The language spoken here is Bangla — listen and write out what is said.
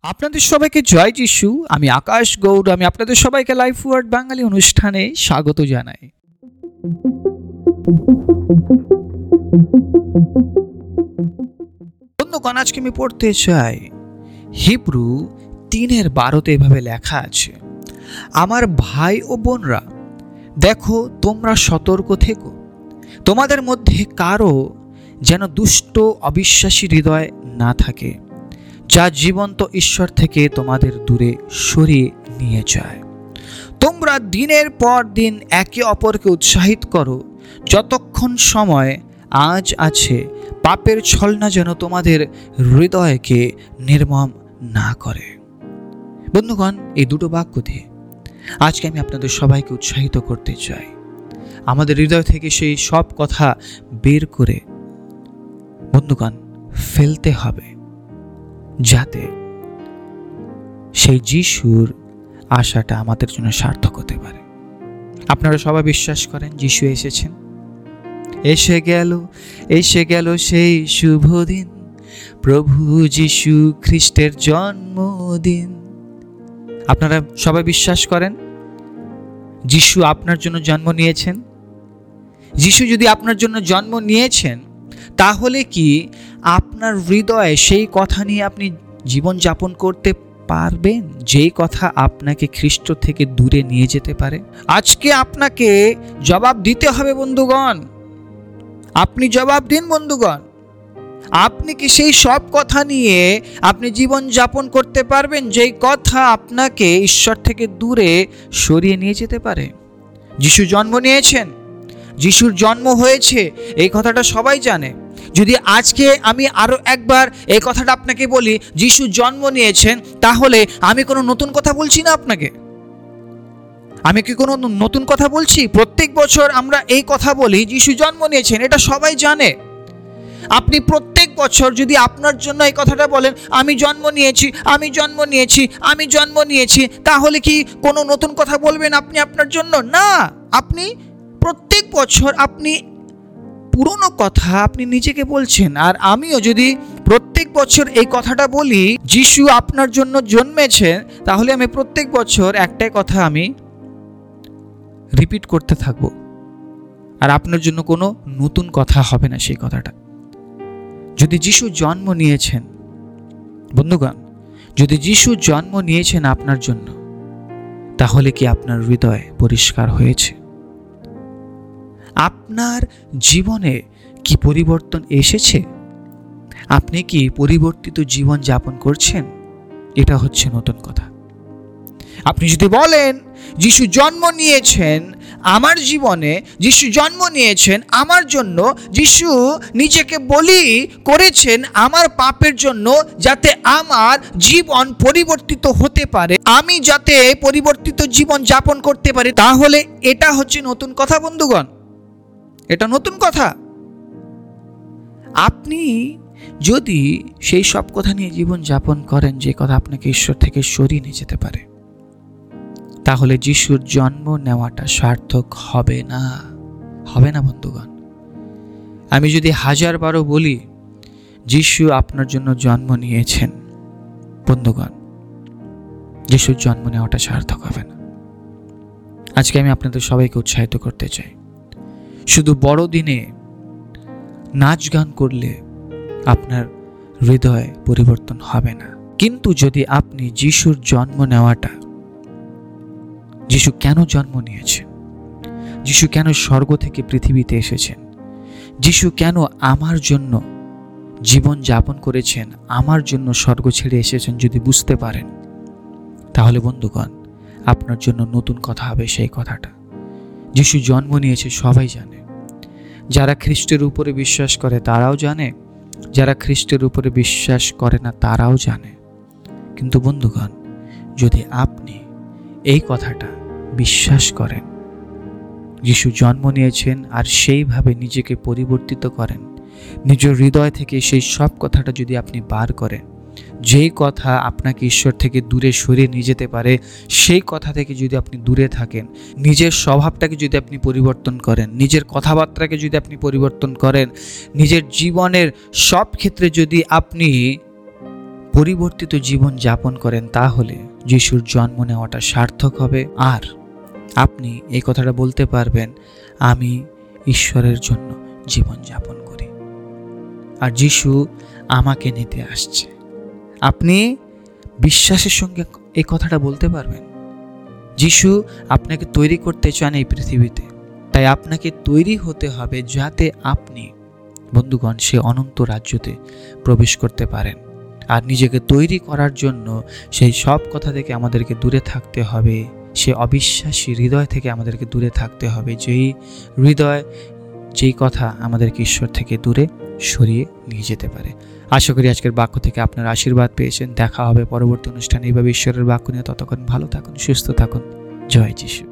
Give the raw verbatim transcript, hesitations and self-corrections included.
আপনাদের সবাইকে জয় যিশু। আমি আকাশ গৌড়। আমি আপনাদের সবাইকে লাইফ ওয়ার্ড বাঙালি অনুষ্ঠানে স্বাগত জানাই। বন্ধুগণ, আজকে আমি পড়তে চাই হিব্রু তিনের বারোতে এভাবে লেখা আছে, আমার ভাই ও বোনরা, দেখো তোমরা সতর্ক থেকো, তোমাদের মধ্যে কারো যেন দুষ্ট অবিশ্বাসী হৃদয় না থাকে, যা জীবন্ত ঈশ্বর থেকে তোমাদের দূরে সরিয়ে নিয়ে যায়। তোমরা দিনের পর দিন একে অপরকে উৎসাহিত করো, যতক্ষণ সময় আজ আছে, পাপের ছলনা যেন তোমাদের হৃদয়কে নির্মম না করে। বন্ধুগণ, এই দুটো বাক্য দিয়ে আজকে আমি আপনাদের সবাইকে উৎসাহিত করতে চাই, আমাদের হৃদয় থেকে সেই সব কথা বের করে বন্ধুগণ ফেলতে হবে, যাতে সেই যিশুর আশাটা আমাদের জন্য সার্থক হতে পারে। আপনারা সবাই বিশ্বাস করেন যিশু এসেছেন? এসে গেল এসে গেল সেই শুভ দিন, প্রভু যিশু খ্রিস্টের জন্মদিন। আপনারা সবাই বিশ্বাস করেন যিশু আপনার জন্য জন্ম নিয়েছেন? যিশু যদি আপনার জন্য জন্ম নিয়েছেন, তাহলে কি আপনার হৃদয়ে সেই কথা নিয়ে আপনি জীবন যাপন করতে পারবেন, যেই কথা আপনাকে খ্রিস্ট থেকে দূরে নিয়ে যেতে পারে? আজকে আপনাকে জবাব দিতে হবে বন্ধুগণ। আপনি জবাব দিন বন্ধুগণ। আপনি কি সেই সব কথা নিয়ে আপনি জীবন যাপন করতে পারবেন, যেই কথা আপনাকে ঈশ্বর থেকে দূরে সরিয়ে নিয়ে যেতে পারে? যিশু জন্ম নিয়েছেন, যিশুর জন্ম হয়েছে, এই কথাটা সবাই জানে। যদি আজকে আমি আরো একবার এই কথাটা আপনাকে বলি, যিশু জন্ম নিয়েছেন, তাহলে আমি কোনো নতুন কথা বলছি না আপনাকে। আমি কি কোনো নতুন কথা বলছি? প্রত্যেক বছর আমরা এই কথা বলি, যিশু জন্ম নিয়েছেন, এটা সবাই জানে। আপনি প্রত্যেক বছর যদি আপনার জন্য এই কথাটা বলেন, আমি জন্ম নিয়েছি, আমি জন্ম নিয়েছি, আমি জন্ম নিয়েছি, তাহলে কি কোনো নতুন কথা বলবেন আপনি আপনার জন্য? না, আপনি প্রত্যেক বছর আপনি পুরনো কথা আপনি নিজেকে বলছেন। আর আমিও যদি প্রত্যেক বছর এই কথাটা বলি, যিশু আপনার জন্য জন্মেছেন, তাহলে আমি প্রত্যেক বছর একটাই কথা আমি রিপিট করতে থাকব, আর আপনার জন্য কোনো নতুন কথা হবে না সেই কথাটা। যদি যিশু জন্ম নিয়েছেন বন্ধুগণ, যদি যিশু জন্ম নিয়েছেন আপনার জন্য, তাহলে কি আপনার হৃদয় পরিষ্কার হয়েছে? আপনার জীবনে কি পরিবর্তন এসেছে? আপনি কি পরিবর্তিত জীবন যাপন করছেন? এটা হচ্ছে নতুন কথা। আপনি যদি বলেন যিশু জন্ম নিয়েছেন আমার জীবনে, যিশু জন্ম নিয়েছেন আমার জন্য, যিশু নিজেকে বলি করেছেন আমার পাপের জন্য, যাতে আমার জীবন পরিবর্তিত হতে পারে, আমি যাতে পরিবর্তিত জীবন যাপন করতে পারি, তাহলে এটা হচ্ছে নতুন কথা বন্ধুগণ। এটা নতুন কথা। আপনি যদি সেই সব কথা নিয়ে জীবন যাপন করেন, যে কথা আপনাকে ঈশ্বর থেকে সরিয়ে নিয়ে যেতে পারে, তাহলে যিশুর জন্ম নেওয়াটা সার্থক হবে না, হবে না বন্ধুগণ। আমি যদি হাজার বারো বলি যিশু আপনার জন্য জন্ম নিয়েছেন, বন্ধুগণ, যিশুর জন্ম নেওয়াটা সার্থক হবে না। আজকে আমি আপনাদের সবাইকে উৎসাহিত করতে চাই, শুধু বড়দিনে নাচ গান করলে আপনার হৃদয় পরিবর্তন হবে না। কিন্তু যদি আপনি যিশুর জন্ম নেওয়াটা, যিশু কেন জন্ম নিয়েছেন, যিশু কেন স্বর্গ থেকে পৃথিবীতে এসেছেন, যিশু কেন আমার জন্য জীবন যাপন করেছেন, আমার জন্য স্বর্গ ছেড়ে এসেছেন, যদি বুঝতে পারেন, তাহলে বন্ধুগণ আপনার জন্য নতুন কথা হবে সেই কথাটা। যিশু জন্ম নিয়েছে সবাই জানে, যারা খ্রিস্টের উপরে বিশ্বাস করে তারাও জানে, যারা খ্রিস্টের উপরে বিশ্বাস করে না তারাও জানে। কিন্তু বন্ধুগণ, যদি আপনি এই কথাটা বিশ্বাস করেন, যিশু জন্ম নিয়েছেন, আর সেইভাবে নিজেকে পরিবর্তিত করেন, নিজের হৃদয় থেকে সেই সব কথাটা যদি আপনি বার করেন, যেই কথা আপনাকে ঈশ্বর থেকে দূরে সরিয়ে নিয়ে যেতে পারে, সেই কথা থেকে যদি আপনি দূরে থাকেন, নিজের স্বভাবটাকে যদি আপনি পরিবর্তন করেন, নিজের কথাবার্তাকে যদি আপনি পরিবর্তন করেন, নিজের জীবনের সব ক্ষেত্রে যদি আপনি পরিবর্তিত জীবন যাপন করেন, তাহলে যিশুর জন্ম নেওয়াটা সার্থক হবে। আর আপনি এই কথাটা বলতে পারবেন, আমি ঈশ্বরের জন্য জীবন যাপন করি আর যিশু আমাকে নিতে আসছে। আপনি বিশ্বাসের সঙ্গে এই কথাটা বলতে পারবেন। যিশু আপনাকে তৈরি করতে চান এই পৃথিবীতে, তাই আপনাকে তৈরি হতে হবে যাতে আপনি বন্ধুগণ সে অনন্ত রাজ্যতে প্রবেশ করতে পারেন। আর নিজেকে তৈরি করার জন্য সেই সব কথা থেকে আমাদেরকে দূরে থাকতে হবে, সে অবিশ্বাসী হৃদয় থেকে আমাদেরকে দূরে থাকতে হবে, যেই হৃদয় যেই কথা আমাদেরকে ঈশ্বর থেকে দূরে সরিয়ে নিয়ে যেতে পারে। আশা করি আজকের বাক্য থেকে আপনার আশীর্বাদ পেয়েছেন। দেখা হবে পরবর্তী অনুষ্ঠানে এইভাবে ঈশ্বরের বাক্য নিয়ে। ততক্ষণ ভালো থাকুন, সুস্থ থাকুন। জয় যিশু।